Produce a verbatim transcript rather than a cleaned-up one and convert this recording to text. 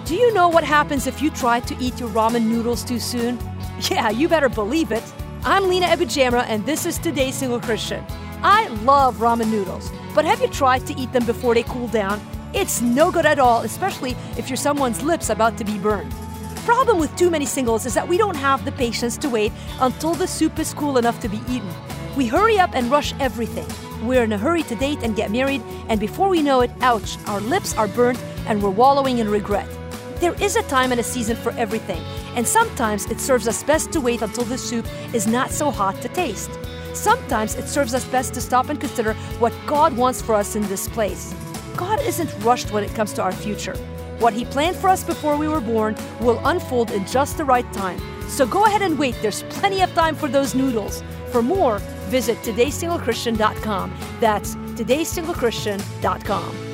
Do you know what happens if you try to eat your ramen noodles too soon? Yeah, you better believe it. I'm Lena Ebujamra, and this is Today's Single Christian. I love ramen noodles, but have you tried to eat them before they cool down? It's no good at all, especially if you're someone's lips about to be burned. Problem with too many singles is that we don't have the patience to wait until the soup is cool enough to be eaten. We hurry up and rush everything. We're in a hurry to date and get married, and before we know it, ouch, our lips are burnt and we're wallowing in regret. There is a time and a season for everything, and sometimes it serves us best to wait until the soup is not so hot to taste. Sometimes it serves us best to stop and consider what God wants for us in this place. God isn't rushed when it comes to our future. What He planned for us before we were born will unfold in just the right time. So go ahead and wait. There's plenty of time for those noodles. For more, visit todays single christian dot com. That's todays single christian dot com.